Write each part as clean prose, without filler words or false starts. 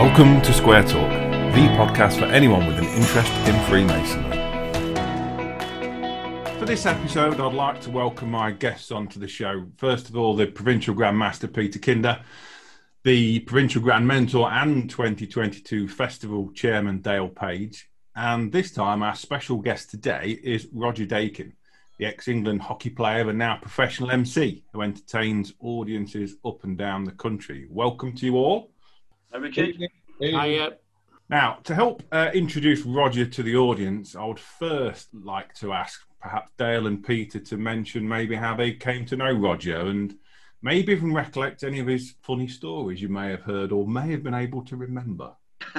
Welcome to Square Talk, the podcast for anyone with an interest in Freemasonry. For this episode, I'd like to welcome my guests onto the show. First of all, the Provincial Grand Master Peter Kinder, the Provincial Grand Mentor and 2022 Festival Chairman Dale Page, and this time our special guest today is Roger Dakin, the ex-England hockey player and now professional MC who entertains audiences up and down the country. Welcome to you all. Hi, Richard. Hi. Now, to help introduce Roger to the audience, I would first like to ask perhaps Dale and Peter to mention maybe how they came to know Roger and maybe even recollect any of his funny stories you may have heard or may have been able to remember.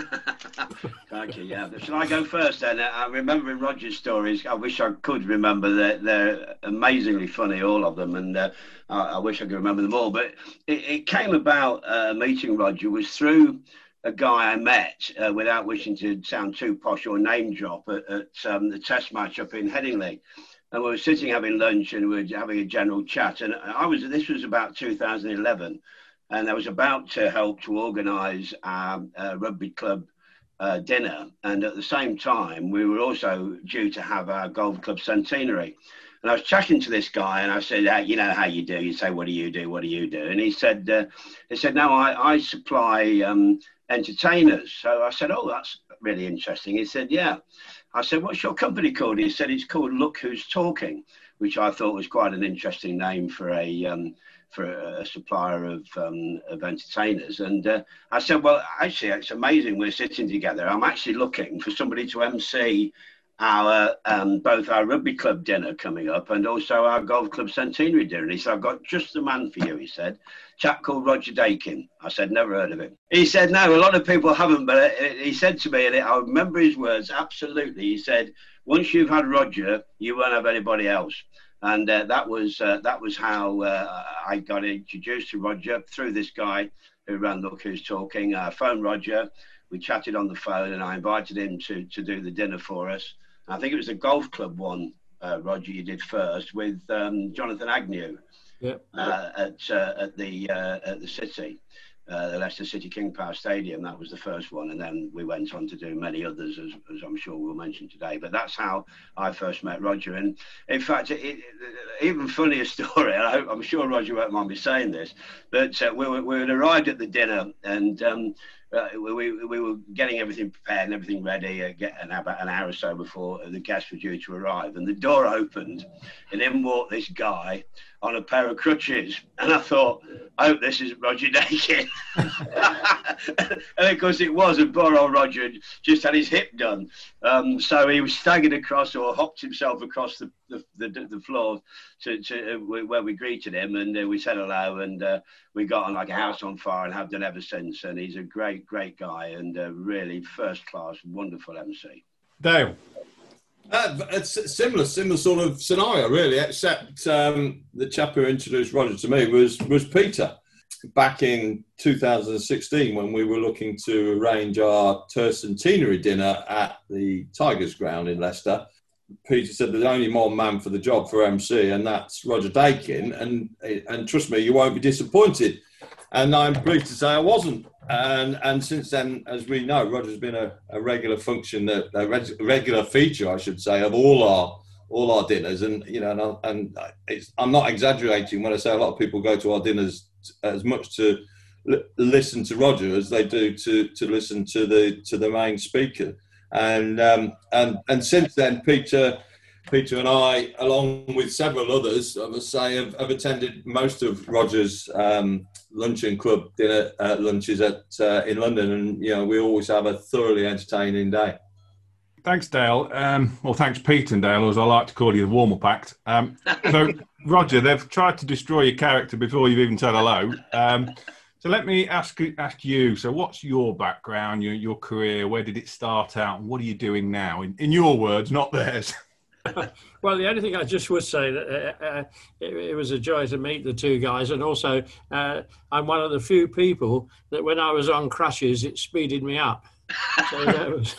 Thank you, yeah. Shall I go first then? I remember Roger's stories. I wish I could remember. They're amazingly funny, all of them, and I wish I could remember them all. But it came about, meeting Roger was through a guy I met, without wishing to sound too posh or name drop, at the test match up in Headingley. And we were sitting having lunch and we were having a general chat. And this was about 2011. And I was about to help to organise our rugby club dinner. And at the same time, we were also due to have our golf club centenary. And I was chatting to this guy and I said, you know how you do. You say, what do you do? What do you do? And he said, no, I supply entertainers. So I said, oh, that's really interesting. He said, yeah. I said, what's your company called? He said, it's called Look Who's Talking, which I thought was quite an interesting name for a supplier of entertainers. And I said, well, actually, it's amazing we're sitting together. I'm actually looking for somebody to MC our both our rugby club dinner coming up and also our golf club centenary dinner. And he said, I've got just the man for you, he said. Chap called Roger Dakin. I said, never heard of him. He said, no, a lot of people haven't, but he said to me, and I remember his words, absolutely. He said, once you've had Roger, you won't have anybody else. And that was how I got introduced to Roger through this guy who ran Look Who's Talking. I phoned Roger, we chatted on the phone, and I invited him to do the dinner for us. I think it was the golf club one, Roger, you did first with Jonathan Agnew. Yep. At the City, the Leicester City King Power Stadium. That was the first one, and then we went on to do many others, as I'm sure we'll mention today. But that's how I first met Roger. And in fact, even funnier story. And I'm sure Roger won't mind me saying this, but we had arrived at the dinner, and we were getting everything prepared and everything ready, about an hour or so before the guests were due to arrive. And the door opened, and in walked this guy on a pair of crutches. And I thought, I hope this is Roger Dakin. And of course it was, and poor old Roger had just had his hip done. So he was staggered across, or hopped himself across the floor to where we greeted him, and we said hello, and we got on like a house on fire and have done ever since. And he's a great guy and really first class, wonderful MC. Dale. It's a similar sort of scenario, really, except the chap who introduced Roger to me was Peter back in 2016 when we were looking to arrange our centenary dinner at the Tigers ground in Leicester. Peter said there's only one man for the job for MC, and that's Roger Dakin, and trust me, you won't be disappointed. And I'm pleased to say I wasn't. And since then, as we know, Roger's been a regular function, a regular feature, I should say, of all our dinners. And you know, I'm not exaggerating when I say a lot of people go to our dinners as much to listen to Roger as they do to listen to the main speaker. And since then, Peter and I, along with several others, I must say, have attended most of Roger's luncheon club dinner lunches in London, and you know, we always have a thoroughly entertaining day. Thanks, Dale. Well, thanks, Pete and Dale, as I like to call you, the warm-up act. So, Roger, they've tried to destroy your character before you've even said hello. So let me ask you, so what's your background, your career? Where did it start out? And what are you doing now? In your words, not theirs. Well, the only thing I just would say that it was a joy to meet the two guys, and also I'm one of the few people that when I was on crashes, it speeded me up. So that was.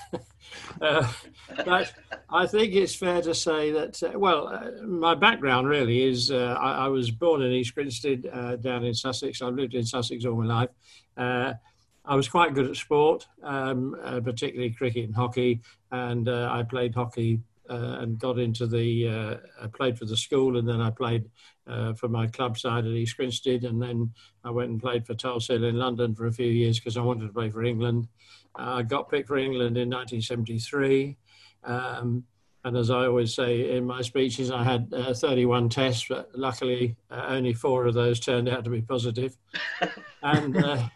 But I think it's fair to say that, my background really is I was born in East Grinstead down in Sussex. I've lived in Sussex all my life. I was quite good at sport, particularly cricket and hockey, and I played hockey and got into I played for the school, and then I played for my club side at East Grinstead, and then I went and played for Tulsa in London for a few years because I wanted to play for England. I got picked for England in 1973. And as I always say in my speeches, I had 31 tests, but luckily only 4 of those turned out to be positive. And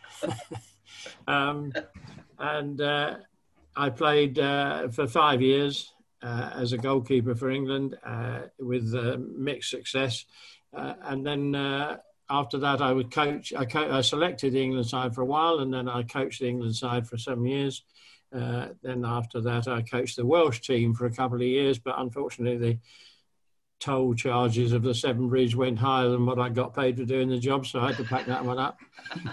I played for 5 years as a goalkeeper for England with mixed success. And then after that, I would coach. I selected the England side for a while, and then I coached the England side for some years. Then after that, I coached the Welsh team for a couple of years, but unfortunately the toll charges of the Severn Bridge went higher than what I got paid for doing the job, so I had to pack that one up.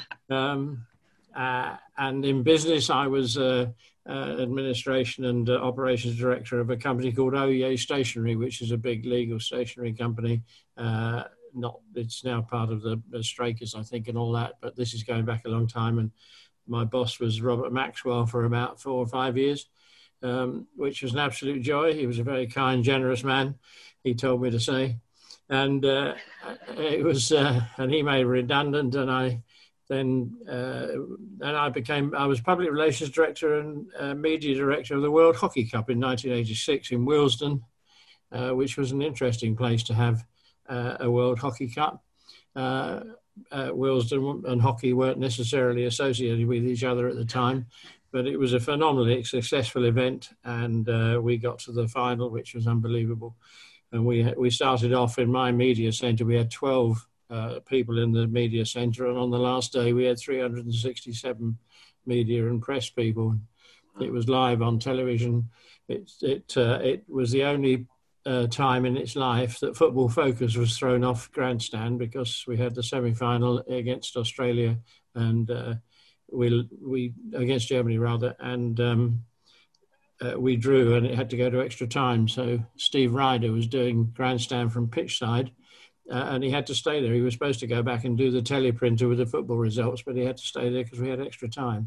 And in business, I was administration and operations director of a company called Oye Stationery, which is a big legal stationery company. It's now part of the Strakers, I think, and all that, but this is going back a long time. And my boss was Robert Maxwell for about 4 or 5 years, which was an absolute joy. He was a very kind, generous man, he told me to say. And it was, and he made redundant, and I was public relations director and media director of the World Hockey Cup in 1986 in Willesden, which was an interesting place to have a World Hockey Cup. Willesden and hockey weren't necessarily associated with each other at the time, but it was a phenomenally successful event, and we got to the final, which was unbelievable. And we started off in my media centre. We had 12 people in the media centre, and on the last day we had 367 media and press people. It was live on television. It was the only time in its life that Football Focus was thrown off grandstand because we had the semi-final against Australia and we against Germany rather, and we drew and it had to go to extra time. So Steve Ryder was doing grandstand from pitch side and he had to stay there. He was supposed to go back and do the teleprinter with the football results, but he had to stay there because we had extra time.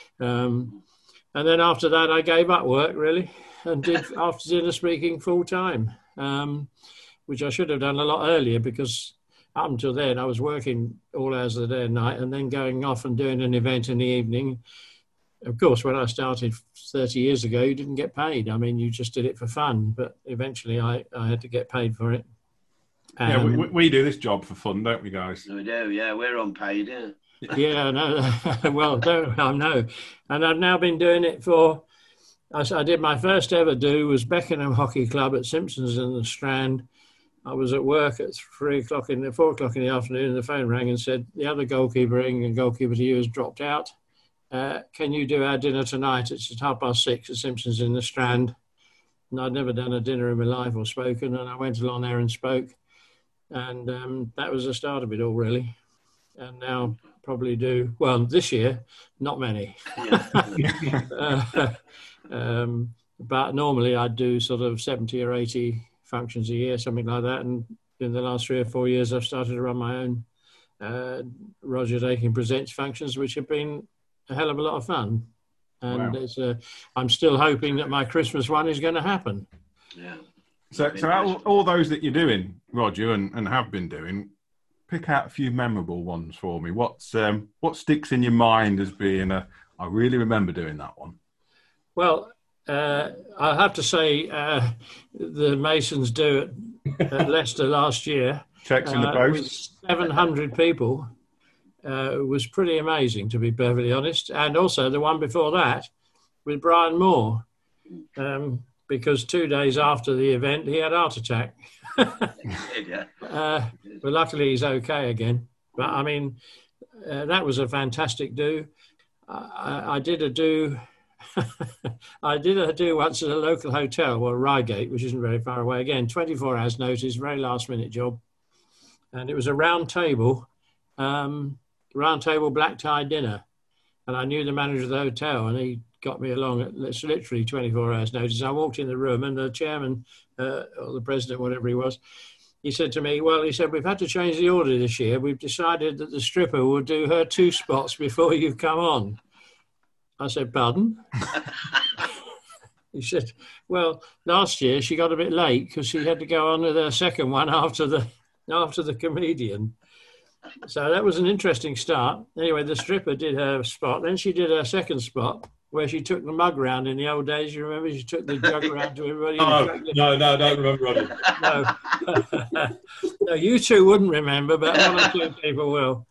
And then after that, I gave up work really and did after dinner speaking full time, which I should have done a lot earlier because up until then I was working all hours of the day and night and then going off and doing an event in the evening. Of course, when I started 30 years ago, you didn't get paid. I mean, you just did it for fun, but eventually I had to get paid for it. Yeah, we do this job for fun, don't we, guys? We do, yeah. We're unpaid, yeah. Yeah, no. Well, I know. And I've now been doing it I did my first ever do was Beckenham Hockey Club at Simpsons in the Strand. I was at work at 4 o'clock in the afternoon, and the phone rang and said, the other goalkeeper, England goalkeeper to you, has dropped out. Can you do our dinner tonight? It's at 6:30 at Simpsons in the Strand. And I'd never done a dinner in my life or spoken, and I went along there and spoke. And that was the start of it all, really. And now probably do, well, this year, not many. But normally I'd do sort of 70 or 80 functions a year, something like that. And in the last 3 or 4 years, I've started to run my own Roger Dakin Presents functions, which have been a hell of a lot of fun. And wow. I'm still hoping that my Christmas one is going to happen. Yeah. So all those that you're doing, Roger, and have been doing, pick out a few memorable ones for me. What sticks in your mind as being I really remember doing that one? Well, I have to say the Masons do at Leicester last year. Checks in the post. With 700 people. It was pretty amazing, to be perfectly honest. And also the one before that with Brian Moore, because 2 days after the event, he had a heart attack. But luckily he's okay again. But I mean, that was a fantastic do. I did a do once at a local hotel, Reigate, which isn't very far away. Again, 24 hours notice, very last minute job. And it was a round table black tie dinner. And I knew the manager of the hotel and he got me along it's literally 24 hours notice. I walked in the room and the chairman or the president, whatever he was, he said to me, we've had to change the order this year. We've decided that the stripper will do her 2 spots before you come on. I said, pardon? He said, well, last year she got a bit late because she had to go on with her second one after the comedian. So that was an interesting start. Anyway, the stripper did her spot. Then she did her second spot where she took the mug round in the old days. You remember? She took the jug around to everybody. No, don't remember, Roddy. No. No, you two wouldn't remember, but one or two people will.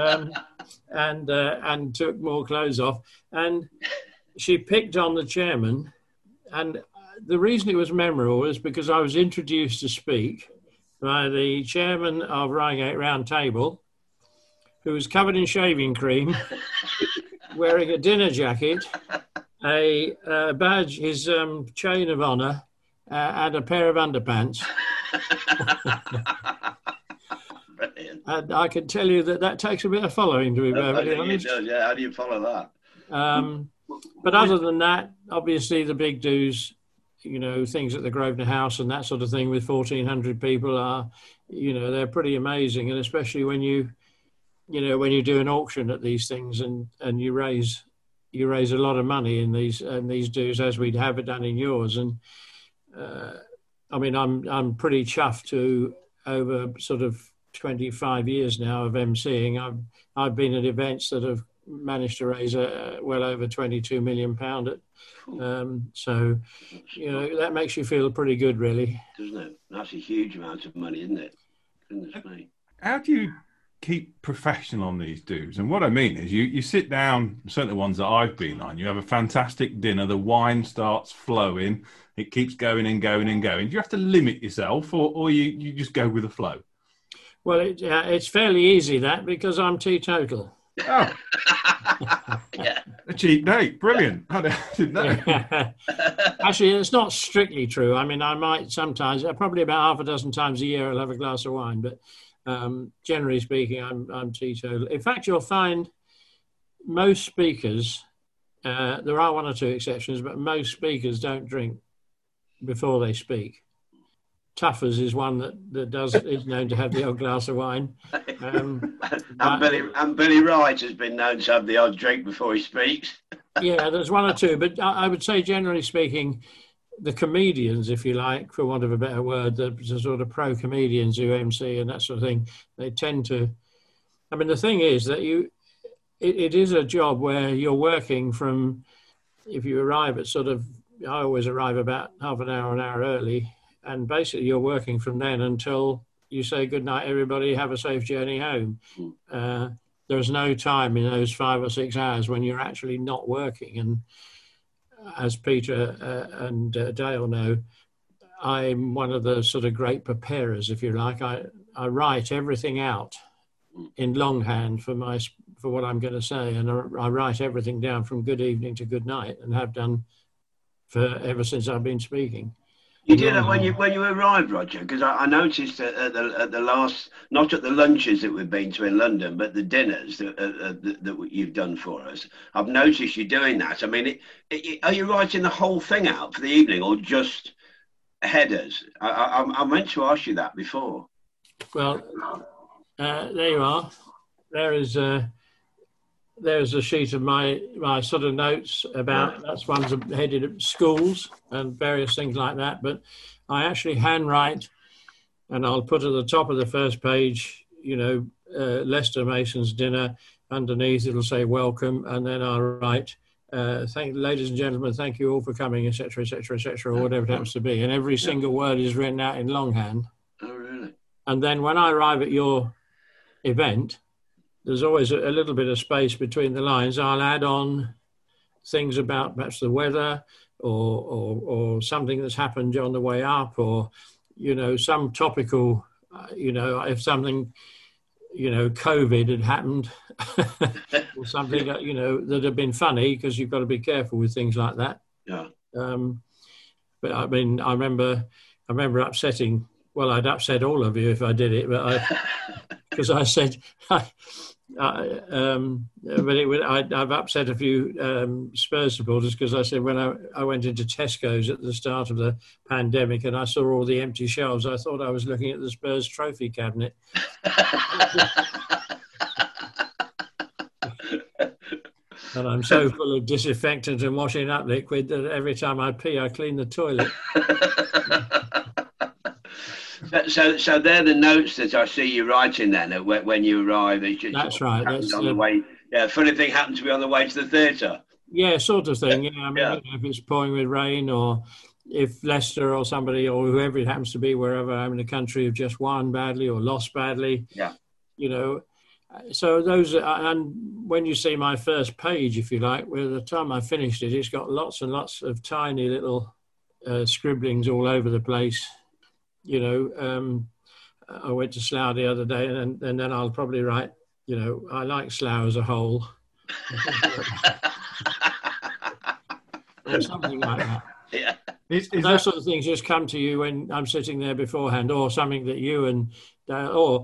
And took more clothes off. And she picked on the chairman. And the reason it was memorable is because I was introduced to speak by the chairman of Reigate Round Table, who was covered in shaving cream, wearing a dinner jacket, a badge, his chain of honour, and a pair of underpants. And I can tell you that takes a bit of following, to be perfectly honest. It does, yeah. How do you follow that? But other than that, obviously the big do's, things at the Grosvenor House and that sort of thing with 1,400 people are, they're pretty amazing. And especially when you do an auction at these things and you raise a lot of money in these do's, as we'd have it done in yours. And I'm pretty chuffed to, over sort of 25 years now of emceeing, I've been at events that have managed to raise well over £22 million. So, that makes you feel pretty good, really. Doesn't it? That's a huge amount of money, isn't it? Goodness me. How do you keep professional on these dues? And what I mean is you sit down, certainly the ones that I've been on, you have a fantastic dinner, the wine starts flowing, it keeps going and going and going. Do you have to limit yourself or you just go with the flow? Well, it's fairly easy, that, because I'm teetotal. Oh. Yeah. A cheap date. Brilliant. I didn't know. Actually, it's not strictly true. I mean, I might sometimes, probably about half a dozen times a year, I'll have a glass of wine. But generally speaking, I'm teetotal. In fact, you'll find most speakers, there are one or two exceptions, but most speakers don't drink before they speak. Tuffers is one that is known to have the odd glass of wine. And Billy Wright has been known to have the odd drink before he speaks. Yeah, there's one or two, but I would say, generally speaking, the comedians, if you like, for want of a better word, the sort of pro-comedians who MC and that sort of thing, they tend to... I mean, the thing is that it is a job where you're working from... If you arrive at sort of... I always arrive about half an hour early, and basically you're working from then until you say good night, everybody, have a safe journey home. There's no time in those 5 or 6 hours when you're actually not working. And as Peter and Dale know, I'm one of the sort of great preparers, if you like. I write everything out in longhand for what I'm going to say, and I write everything down from good evening to good night, and have done ever since I've been speaking. You did it when you arrived, Roger, because I noticed at the last, not at the lunches that we've been to in London, but the dinners that you've done for us. I've noticed you doing that. I mean, are you writing the whole thing out for the evening, or just headers? I meant to ask you that before. Well, there you are. There's a sheet of my sort of notes about, that's one's headed at schools and various things like that. But I actually handwrite, and I'll put at the top of the first page, Lester Mason's dinner. Underneath it'll say welcome, and then I'll write, ladies and gentlemen, thank you all for coming, etc., etc., etc., or whatever it happens to be. And every single word is written out in longhand. Oh, really? And then when I arrive at your event, there's always a little bit of space between the lines. I'll add on things about perhaps the weather or something that's happened on the way up, or, some topical, if something, COVID had happened or something, that had been funny, because you've got to be careful with things like that. Yeah. But I mean, I remember upsetting, well, I'd upset all of you if I did it, but because I said, I've upset a few Spurs supporters, because I said when I went into Tesco's at the start of the pandemic and I saw all the empty shelves, I thought I was looking at the Spurs trophy cabinet. And I'm so full of disinfectant and washing up liquid that every time I pee, I clean the toilet. So they're the notes that I see you writing then when you arrive. That's right. That's on the way. Yeah, funny thing happened to me on the way to the theatre. Yeah, sort of thing. Yeah, I mean, Yeah. if it's pouring with rain, or if Leicester or somebody or whoever it happens to be, wherever I'm in the country, have just won badly or lost badly. Yeah. You know, so those, and when you see my first page, if you like, where the time I finished it, it's got lots and lots of tiny little scribblings all over the place. You know, I went to Slough the other day, and then I'll probably write, you know, I like Slough as a whole. Or something like that. Yeah. Those sort of things just come to you when I'm sitting there beforehand, or something that you and Dale,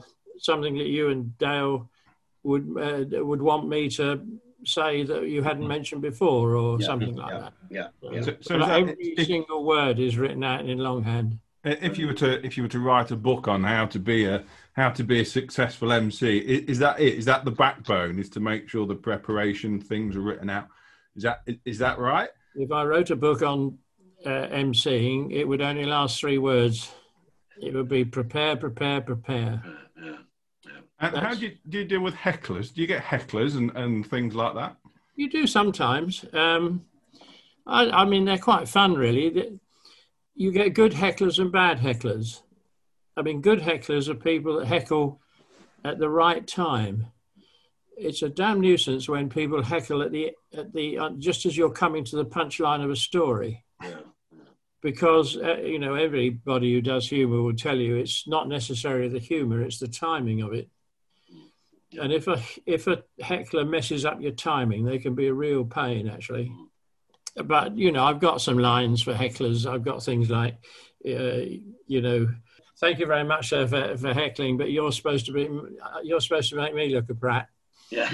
would want me to say that you hadn't mentioned before, or something like that. Yeah. So every single word is written out in longhand. If you were to write a book on how to be a successful MC, is that it? Is that the backbone? Is to make sure the preparation things are written out? Is that right? If I wrote a book on MCing, it would only last 3 words. It would be prepare, prepare, prepare. And how do you deal with hecklers? Do you get hecklers and things like that? You do sometimes. I mean, they're quite fun, really. You get good hecklers and bad hecklers. I mean, good hecklers are people that heckle at the right time. It's a damn nuisance when people heckle at the just as you're coming to the punchline of a story. Yeah. Because you know, everybody who does humour will tell you it's not necessarily the humour; it's the timing of it. And if a heckler messes up your timing, they can be a real pain, actually. But you know, I've got some lines for hecklers. I've got things like, you know, thank you very much for heckling, but you're supposed to make me look a brat. Yeah.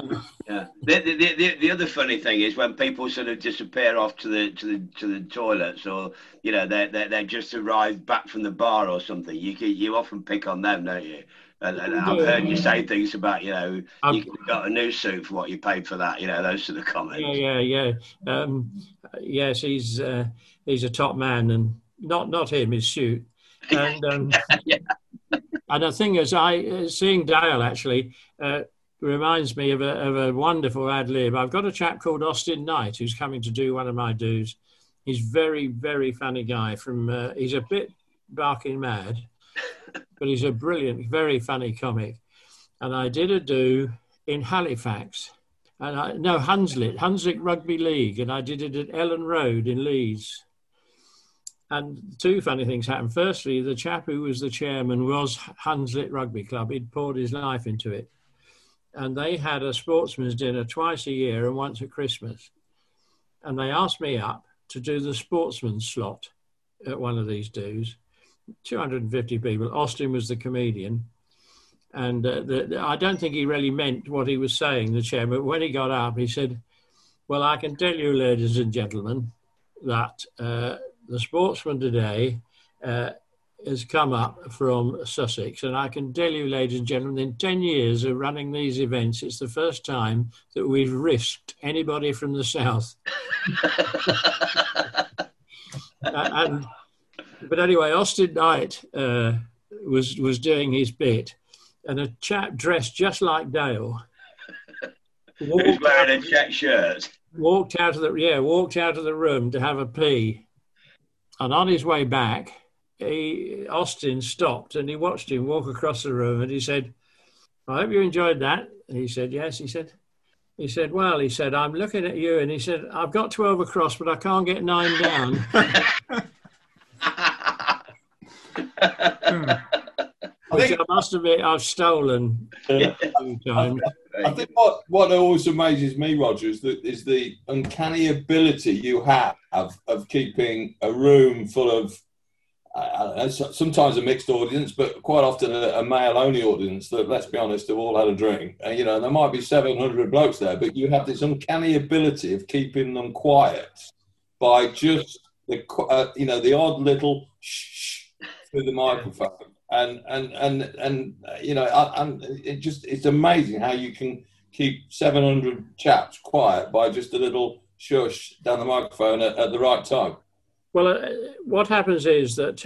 The other funny thing is when people sort of disappear off to the toilets, or you know they just arrived back from the bar or something. You often pick on them, don't you? And I've heard you say things about, you know, you could have got a new suit for what you paid for that. You know, those sort of comments. Yeah. Yes, he's a top man, and not him, his suit. And and the thing is, seeing Dale actually reminds me of a wonderful ad lib. I've got a chap called Austin Knight who's coming to do one of my do's. He's very, very funny guy. He's a bit barking mad, but he's a brilliant, very funny comic. And I did a do in Halifax, Hunslet Rugby League, and I did it at Ellen Road in Leeds. And 2 funny things happened. Firstly, the chap who was the chairman was Hunslet Rugby Club. He'd poured his life into it. And they had a sportsman's dinner twice a year and once at Christmas. And they asked me up to do the sportsman's slot at one of these do's. 250 people. Austin was the comedian. And I don't think he really meant what he was saying, the chairman. When he got up, he said, well, I can tell you, ladies and gentlemen, that the sportsman today has come up from Sussex. And I can tell you, ladies and gentlemen, in 10 years of running these events, it's the first time that we've risked anybody from the south. But anyway, Austin Knight was doing his bit, and a chap dressed just like Dale. Who's wearing a check shirt? Walked out of the room to have a pee, and on his way back, Austin stopped and he watched him walk across the room, and he said, "I hope you enjoyed that." And he said, "Yes." He said, "Well," he said, "I'm looking at you," and he said, "I've got 12 across, but I can't get 9 down." Which I must admit I've stolen a few times. I think what always amazes me, Roger, is the uncanny ability you have of keeping a room full of sometimes a mixed audience, but quite often a male-only audience that, let's be honest, have all had a drink. And, you know, there might be 700 blokes there, but you have this uncanny ability of keeping them quiet by just the odd little shh through the microphone. And you know, it's amazing how you can keep 700 chaps quiet by just a little shush down the microphone at the right time? Well, what happens is that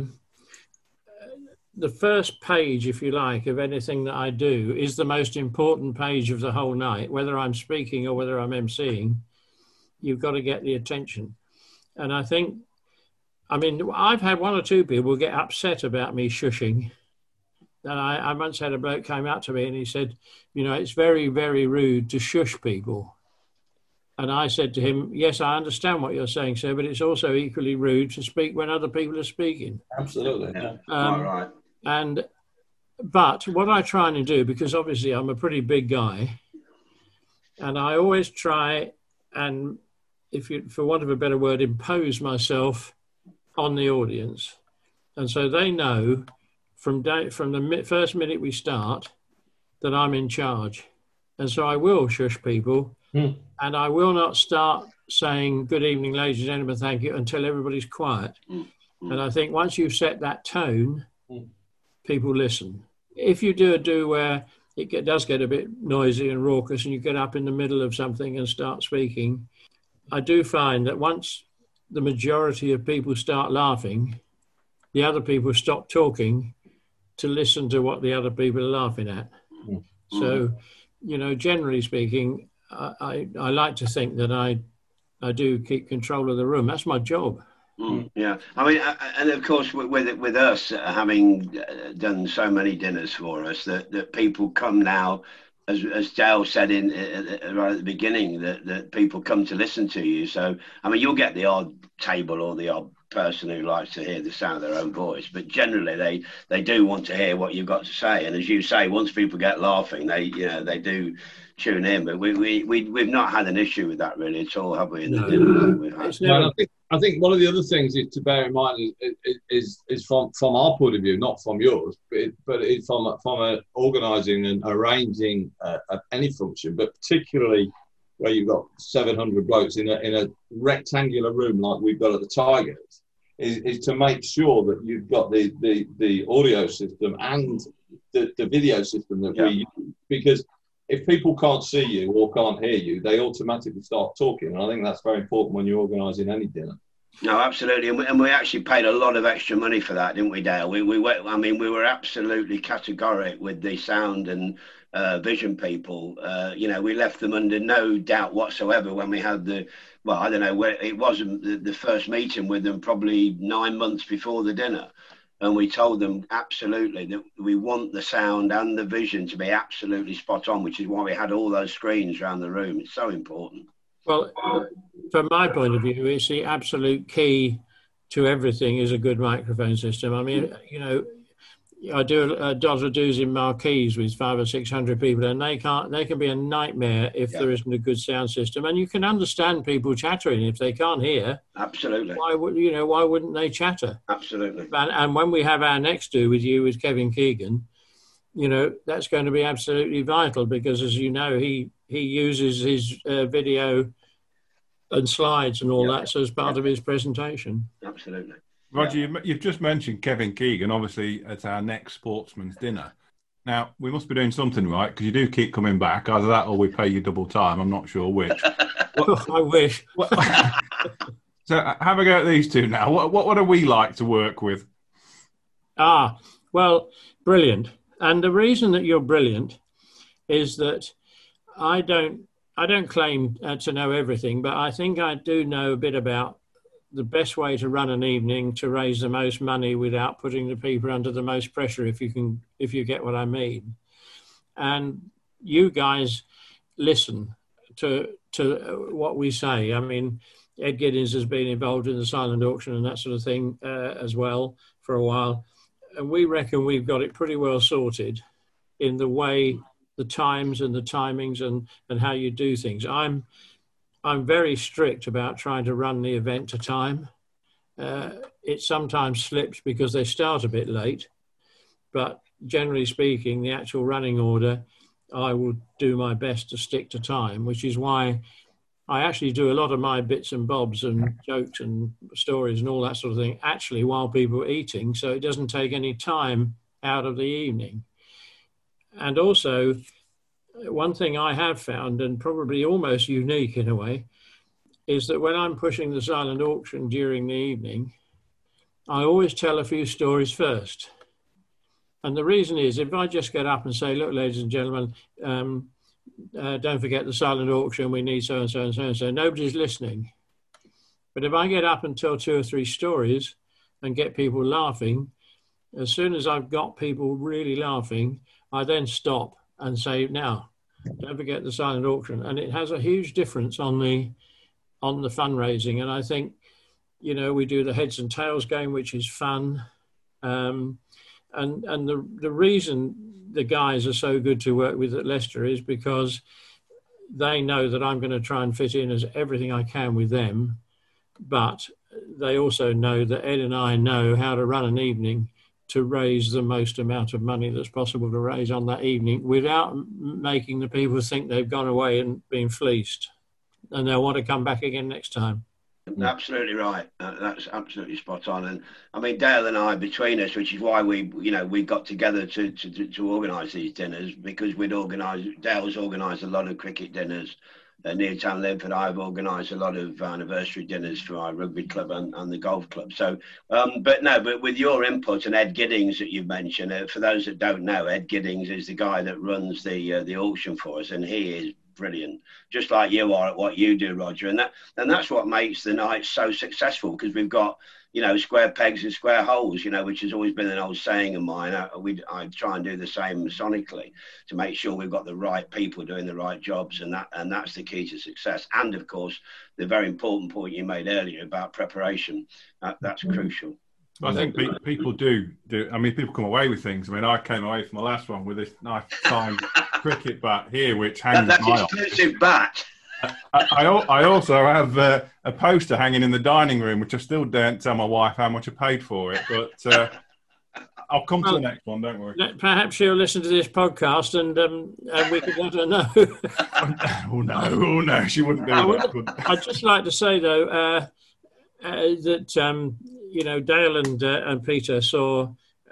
the first page, if you like, of anything that I do is the most important page of the whole night, whether I'm speaking or whether I'm emceeing. You've got to get the attention. And I think, I mean, I've had one or two people get upset about me shushing. And I once had a bloke came up to me and he said, you know, it's very, very rude to shush people. And I said to him, yes, I understand what you're saying, sir, but it's also equally rude to speak when other people are speaking. Absolutely. Yeah. Right. But what I try and do, because obviously I'm a pretty big guy, and I always try and, for want of a better word, impose myself on the audience. And so they know from the first minute we start that I'm in charge. And so I will shush people, and I will not start saying, good evening, ladies and gentlemen, thank you, until everybody's quiet. And I think once you've set that tone, people listen. If you do where it does get a bit noisy and raucous and you get up in the middle of something and start speaking, I do find that once the majority of people start laughing, the other people stop talking to listen to what the other people are laughing at. So, you know, generally speaking, I like to think that I do keep control of the room. That's my job. Yeah, I mean, and of course, with us having done so many dinners for us, that people come now, as Dale said right at the beginning, that people come to listen to you. So, I mean, you'll get the odd table or the odd person who likes to hear the sound of their own voice, but generally they do want to hear what you've got to say. And as you say, once people get laughing, they do tune in. But we've not had an issue with that really at all, have we? In the dinners that we've had. Well, I think one of the other things is to bear in mind is from our point of view, not from yours, but it's from organising and arranging any function, but particularly where you've got 700 blokes in a rectangular room like we've got at the Tigers, is to make sure that you've got the audio system and the video system that we use, because if people can't see you or can't hear you, they automatically start talking. And I think that's very important when you're organising any dinner. No, absolutely. And we actually paid a lot of extra money for that, didn't we, Dale? We were absolutely categoric with the sound and vision people. We left them under no doubt whatsoever when we had it wasn't the first meeting with them, probably 9 months before the dinner. And we told them absolutely that we want the sound and the vision to be absolutely spot on, which is why we had all those screens around the room. It's so important. Well, from my point of view, it's the absolute key to everything is a good microphone system. I mean, you know, I do a dozen dues in marquees with 500 or 600 people, and they can be a nightmare if there isn't a good sound system. And you can understand people chattering if they can't hear. Absolutely. Why wouldn't they chatter? Absolutely. And when we have our next do with you with Kevin Keegan, you know, that's going to be absolutely vital because, as you know, he uses his video and slides and all that, so as part of his presentation. Absolutely. Roger, you've just mentioned Kevin Keegan, obviously, at our next Sportsman's Dinner. Now, we must be doing something right, because you do keep coming back. Either that or we pay you double time. I'm not sure which. I wish. So have a go at these two now. What do we like to work with? Well, brilliant. And the reason that you're brilliant is that I don't claim to know everything, but I think I do know a bit about the best way to run an evening to raise the most money without putting the people under the most pressure, if you get what I mean. And you guys listen to what we say. I mean, Ed Giddins has been involved in the silent auction and that sort of thing as well for a while. And we reckon we've got it pretty well sorted in the way, the times and the timings and how you do things. I'm very strict about trying to run the event to time. It sometimes slips because they start a bit late, but generally speaking, the actual running order, I will do my best to stick to time, which is why I actually do a lot of my bits and bobs and jokes and stories and all that sort of thing, actually while people are eating, so it doesn't take any time out of the evening. And also, one thing I have found, and probably almost unique in a way, is that when I'm pushing the silent auction during the evening, I always tell a few stories first. And the reason is, if I just get up and say, look, ladies and gentlemen, don't forget the silent auction, we need so and so and so and so, nobody's listening. But if I get up and tell 2 or 3 stories and get people laughing, as soon as I've got people really laughing, I then stop and say, now, don't forget the silent auction. And it has a huge difference on the fundraising. And I think, you know, we do the heads and tails game, which is fun. And the reason the guys are so good to work with at Leicester is because they know that I'm going to try and fit in as everything I can with them. But they also know that Ed and I know how to run an evening to raise the most amount of money that's possible to raise on that evening without making the people think they've gone away and been fleeced. And they'll want to come back again next time. Absolutely right. That's absolutely spot on. And I mean, Dale and I, between us, which is why we got together to organise these dinners, because Dale's organised a lot of cricket dinners. Neartown Linford, I've organised a lot of anniversary dinners for our rugby club and the golf club. So, but with your input and Ed Giddings that you've mentioned, for those that don't know, Ed Giddings is the guy that runs the auction for us, and he is brilliant, just like you are at what you do, Roger. And that's what makes the night so successful, because we've got, you know, square pegs and square holes, you know, which has always been an old saying of mine. I try and do the same sonically to make sure we've got the right people doing the right jobs, and that's the key to success. And of course, the very important point you made earlier about preparation, that's crucial. I think people do. I mean, people come away with things. I mean, I came away from the last one with this nice timed cricket bat here, which hangs. That's expensive bat. I also have a poster hanging in the dining room, which I still don't tell my wife how much I paid for it. But I'll come to the next one. Don't worry. Perhaps she'll listen to this podcast and we could let her know. Oh no, she wouldn't do that. I'd just like to say though that. You know, Dale and Peter saw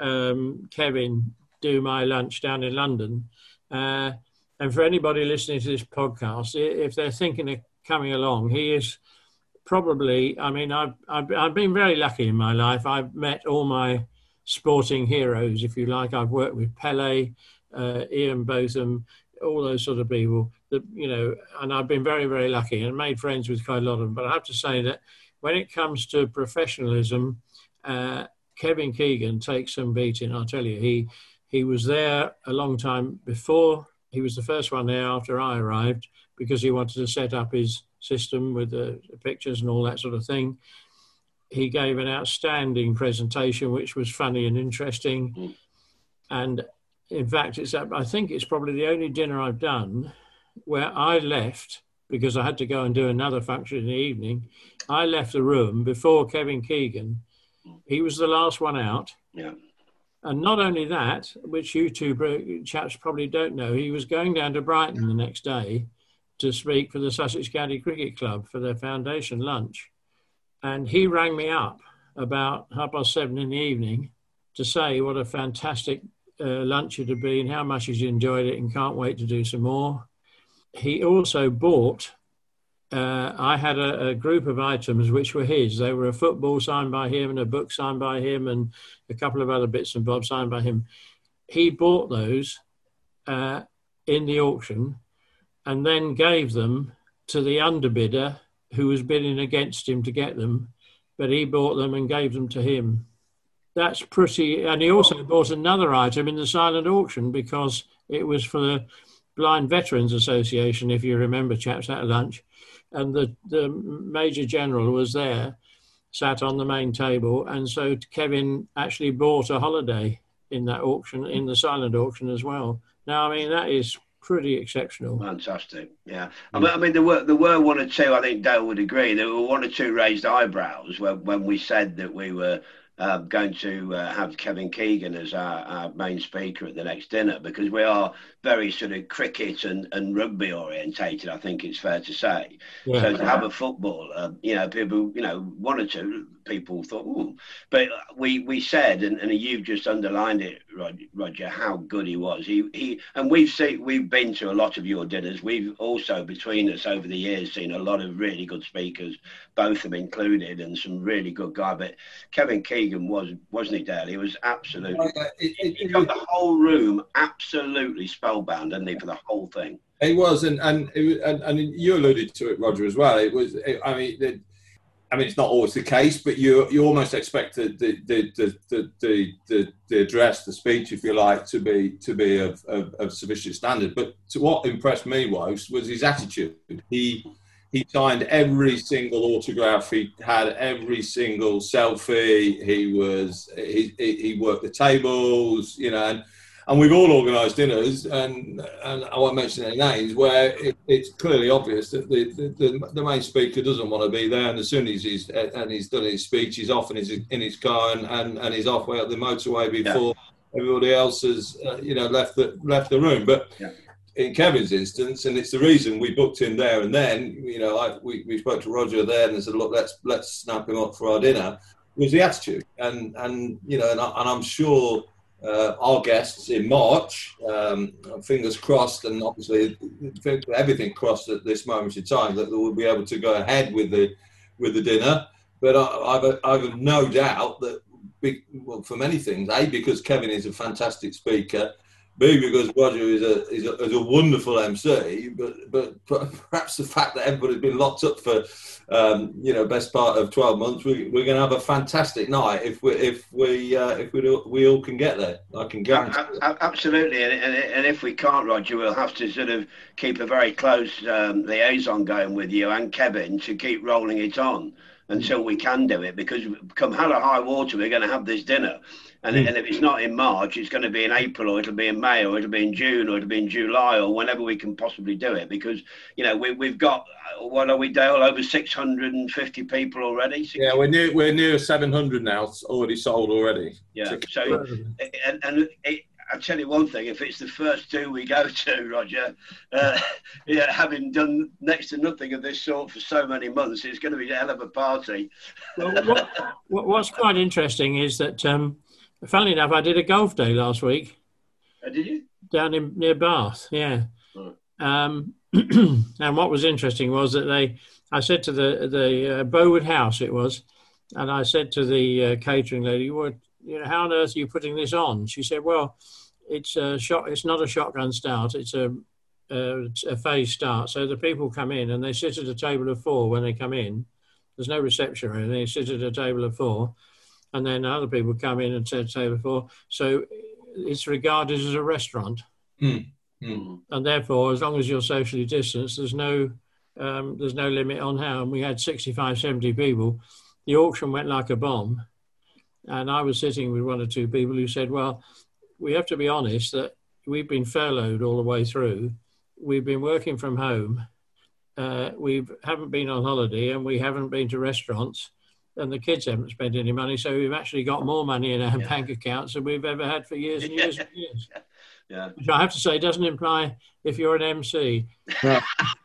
Kevin do my lunch down in London. And for anybody listening to this podcast, if they're thinking of coming along, he is probably, I mean, I've been very lucky in my life. I've met all my sporting heroes, if you like. I've worked with Pele, Ian Botham, all those sort of people, that, you know, and I've been very, very lucky and made friends with quite a lot of them. But I have to say that when it comes to professionalism, Kevin Keegan takes some beating. I'll tell you, he was there a long time before. He was the first one there after I arrived, because he wanted to set up his system with the pictures and all that sort of thing. He gave an outstanding presentation, which was funny and interesting. And in fact, I think it's probably the only dinner I've done where I left, because I had to go and do another function in the evening. I left the room before Kevin Keegan. He was the last one out. Yeah. And not only that, which you two chaps probably don't know, he was going down to Brighton the next day to speak for the Sussex County Cricket Club for their foundation lunch. And he rang me up about 7:30 in the evening to say what a fantastic lunch it had been, how much he's enjoyed it and can't wait to do some more. He also bought, I had a group of items which were his. They were a football signed by him and a book signed by him and a couple of other bits and bobs signed by him. He bought those in the auction and then gave them to the underbidder who was bidding against him to get them, but he bought them and gave them to him. That's pretty, and he also bought another item in the silent auction because it was for the Blind Veterans Association, if you remember, chaps, at lunch. And the Major General was there, sat on the main table. And so Kevin actually bought a holiday in that auction, in the silent auction as well. Now, I mean, that is pretty exceptional. Fantastic, yeah. I mean, there were one or two, I think Dale would agree, there were one or two raised eyebrows when we said that we were going to have Kevin Keegan as our main speaker at the next dinner, because we are very sort of cricket and rugby orientated, I think it's fair to say. Yeah. So to have a footballer, people, one or two people thought, ooh, but we said, and you've just underlined it, Roger, how good he was. He and we've been to a lot of your dinners. We've also, between us over the years, seen a lot of really good speakers, both of them included, and some really good guys. But Kevin Keegan wasn't he, Dale? He was absolutely. He got the whole room absolutely spellbound, didn't he, for the whole thing? He was, and you alluded to it, Roger, as well. It was. I mean, it's not always the case, but you almost expect the address, the speech, if you like, to be of sufficient standard. But what impressed me most was his attitude. He signed every single autograph. He had every single selfie. He worked the tables, and we've all organised dinners, and I won't mention any names, where it's clearly obvious that the main speaker doesn't want to be there, and as soon as he's done his speech, he's off and he's in his car and he's off way up the motorway before everybody else has left the room. But in Kevin's instance, and it's the reason we booked him there and then, we spoke to Roger there and said, look, let's snap him up for our dinner, was the attitude, and I'm sure. Our guests in March, fingers crossed, and obviously everything crossed at this moment in time, that we'll be able to go ahead with the dinner. But I've no doubt that, for many things, A, because Kevin is a fantastic speaker, B, because Roger is a wonderful MC, but perhaps the fact that everybody's been locked up for best part of 12 months, we're going to have a fantastic night if we all can get there. I can guarantee. Absolutely, and if we can't, Roger, we'll have to sort of keep a very close liaison going with you and Kevin to keep rolling it on until we can do it, because come hell or high water, we're going to have this dinner. And if it's not in March, it's going to be in April, or it'll be in May, or it'll be in June, or it'll be in July, or whenever we can possibly do it. Because, we've got, what are we, Dale, over 650 people already? 60? Yeah, we're near 700 now. It's already sold already. Yeah, so, I'll tell you one thing, if it's the first two we go to, Roger, having done next to nothing of this sort for so many months, it's going to be a hell of a party. Well, what's quite interesting is that... funnily enough, I did a golf day last week. Did you? Down near Bath, yeah. Right. And what was interesting was that I said to the Bowood House, it was, and I said to the catering lady, how on earth are you putting this on? She said, well, it's not a shotgun start, it's a phase start. So the people come in and they sit at a table of 4 when they come in. There's no reception room, they sit at a table of 4. And then other people come in and sit at table 4. So it's regarded as a restaurant. And therefore, as long as you're socially distanced, there's no limit on how. And we had 65, 70 people. The auction went like a bomb. And I was sitting with one or two people who said, well, we have to be honest that we've been furloughed all the way through. We've been working from home. We haven't been on holiday, and we haven't been to restaurants. And the kids haven't spent any money, so we've actually got more money in our bank accounts than we've ever had for years and years and years. Yeah. Which I have to say doesn't imply if you're an MC. Yeah.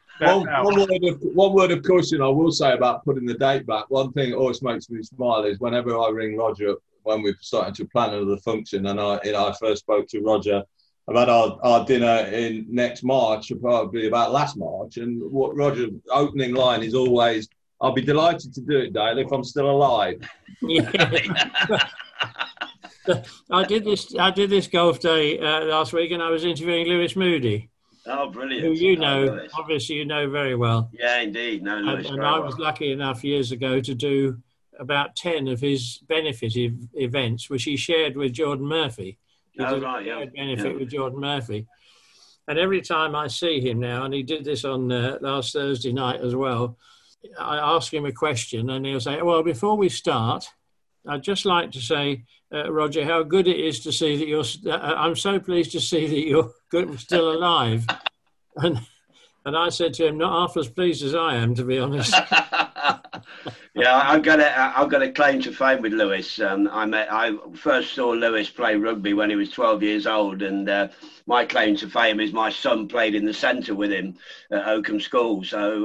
One word of caution I will say about putting the date back. One thing that always makes me smile is whenever I ring Roger up when we're starting to plan another function, and I first spoke to Roger about our dinner in next March, probably about last March, and what Roger's opening line is always, I'll be delighted to do it, Dale, if I'm still alive. Yeah. I did this golf day last week, and I was interviewing Lewis Moody. Oh, brilliant! Who obviously you know very well. Yeah, indeed. No, Lewis. And I was lucky enough years ago to do about 10 of his benefit events, which he shared with Jordan Murphy. Benefit with Jordan Murphy. And every time I see him now, and he did this on last Thursday night as well, I ask him a question and he'll say, well, before we start, I'd just like to say, Roger, how good it is to see that I'm so pleased to see that you're still alive. And And I said to him, not half as pleased as I am, to be honest. Yeah, I've got a claim to fame with Lewis. I first saw Lewis play rugby when he was 12 years old, and my claim to fame is my son played in the centre with him at Oakham School. So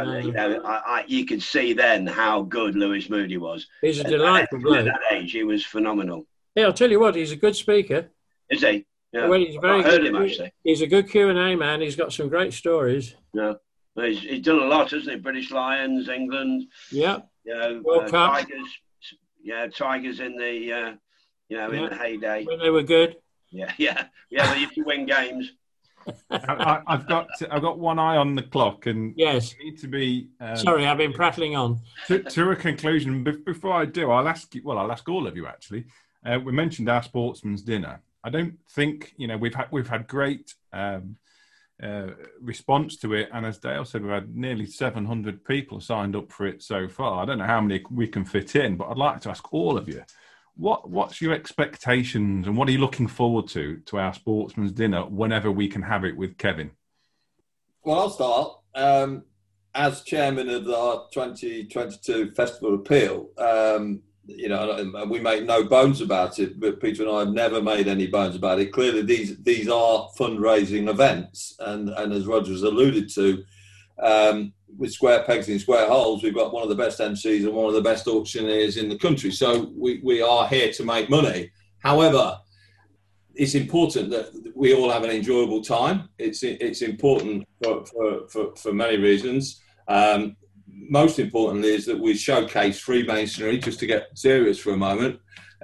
you could see then how good Lewis Moody was. He's a delightful bloke. At that age, he was phenomenal. Yeah, I'll tell you what, he's a good speaker. Is he? Yeah. Well, he's very I heard good. him actually. He's a good Q&A man. He's got some great stories. Yeah, well, he's done a lot, hasn't he? British Lions, England. Yeah. World Cup. Tigers. Yeah, Tigers in the in the heyday when they were good. Yeah. They used to win games. I've got one eye on the clock, and yes, need to be. Sorry, I've been prattling on. To a conclusion. Before I do, I'll ask you. Well, I'll ask all of you actually. We mentioned our sportsman's dinner. I don't think we've had great response to it, and as Dale said, we've had nearly 700 people signed up for it so far. I don't know how many we can fit in, but I'd like to ask all of you, what's your expectations and what are you looking forward to our sportsman's dinner whenever we can have it with Kevin? Well, I'll start. As chairman of our 2022 Festival Appeal, we make no bones about it, but Peter and I have never made any bones about it. Clearly, these are fundraising events, and as Roger's alluded to, with Square Pegs in Square Holes, we've got one of the best MCs and one of the best auctioneers in the country. So we are here to make money. However, it's important that we all have an enjoyable time. It's important for many reasons. Most importantly is that we showcase Freemasonry, just to get serious for a moment.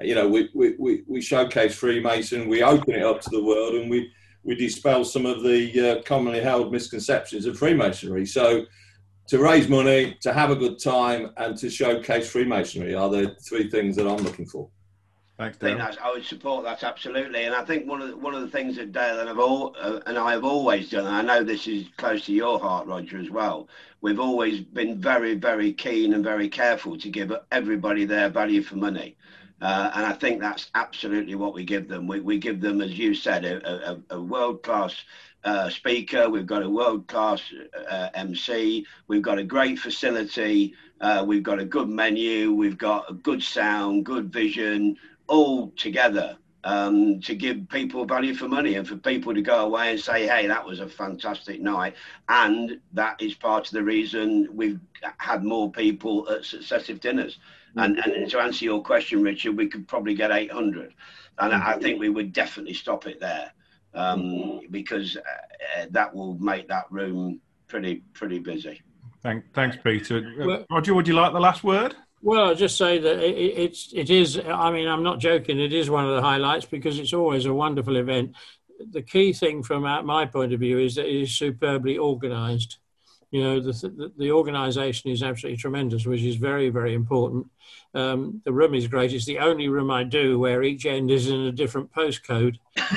We showcase Freemason, we open it up to the world, and we dispel some of the commonly held misconceptions of Freemasonry. So to raise money, to have a good time, and to showcase Freemasonry are the three things that I'm looking for. Thanks, Dale. I would support that absolutely, and I think one of the things that Dale and I have always done, and I know this is close to your heart, Roger, as well. We've always been very, very keen and very careful to give everybody their value for money, and I think that's absolutely what we give them. We give them, as you said, a world-class speaker. We've got a world-class MC. We've got a great facility. We've got a good menu. We've got a good sound, good vision, all together to give people value for money and for people to go away and say, hey, that was a fantastic night. And that is part of the reason we've had more people at successive dinners. And to answer your question, Richard, we could probably get 800. And I think we would definitely stop it there because that will make that room pretty busy. Thanks, Peter. Roger, would you like the last word? Well, I'll just say that it is, I mean, I'm not joking, it is one of the highlights because it's always a wonderful event. The key thing from my point of view is that it is superbly organised. The organisation is absolutely tremendous, which is very, very important. The room is great. It's the only room I do where each end is in a different postcode.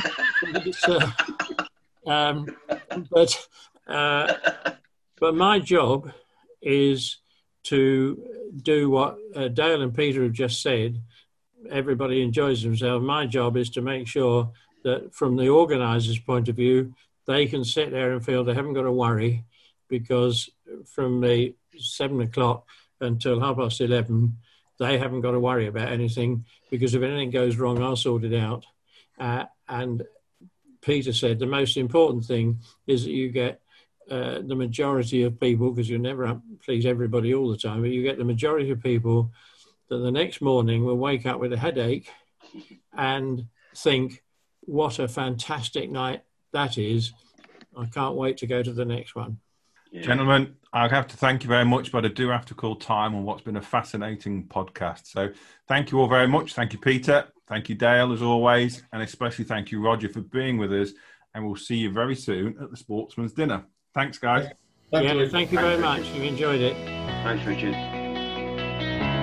But my job is to do what Dale and Peter have just said. Everybody enjoys themselves. My job is to make sure that from the organisers' point of view, they can sit there and feel they haven't got to worry, because from the 7 o'clock until 11:30, they haven't got to worry about anything, because if anything goes wrong, I'll sort it out. And Peter said the most important thing is that you get the majority of people, because you'll never please everybody all the time, but you get the majority of people that the next morning will wake up with a headache and think, what a fantastic night that is. I can't wait to go to the next one. Yeah. Gentlemen, I have to thank you very much, but I do have to call time on what's been a fascinating podcast. So thank you all very much. Thank you, Peter. Thank you, Dale, as always. And especially thank you, Roger, for being with us. And we'll see you very soon at the Sportsman's Dinner. Thanks, guys. Thank you very much. You enjoyed it. Thanks, Richard.